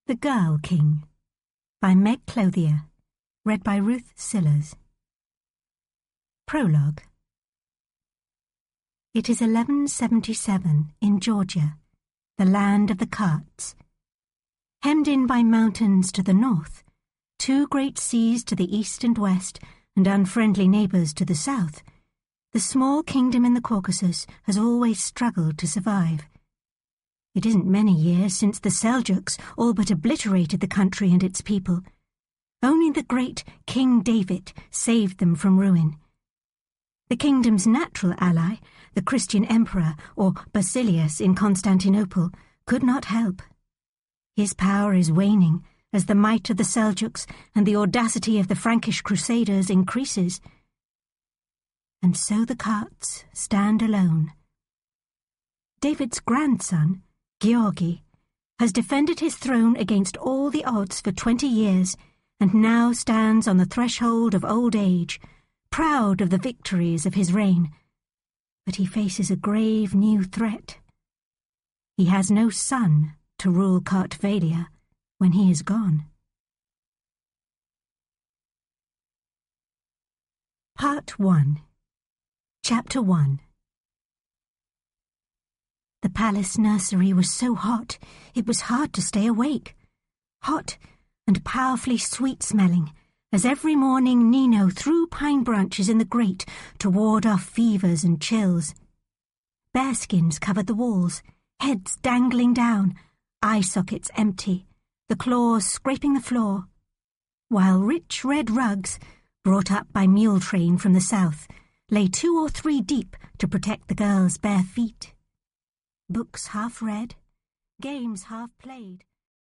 The Girl King by Meg Clothier, read by Ruth Sillars. Prologue. It is 1177 in Georgia, the land of the carts. Hemmed in by mountains to the north, two great seas to the east and west, and unfriendly neighbours to the south, the small kingdom in the Caucasus has always struggled to survive. It isn't many years since the Seljuks all but obliterated the country and its people. Only the great King David saved them from ruin. The kingdom's natural ally, the Christian emperor, or Basilius in Constantinople, could not help. His power is waning as the might of the Seljuks and the audacity of the Frankish crusaders increases. And so the carts stand alone. David's grandson, Georgi, has defended his throne against all the odds for 20 years and now stands on the threshold of old age, proud of the victories of his reign. But he faces a grave new threat. He has no son to rule Kartvalia when he is gone. Part 1. Chapter 1. The palace nursery was so hot it was hard to stay awake. Hot and powerfully sweet-smelling, as every morning Nino threw pine branches in the grate to ward off fevers and chills. Bearskins covered the walls, heads dangling down, eye sockets empty, the claws scraping the floor, while rich red rugs, brought up by mule train from the south, lay 2 or 3 deep to protect the girls' bare feet. Books half read, games half played.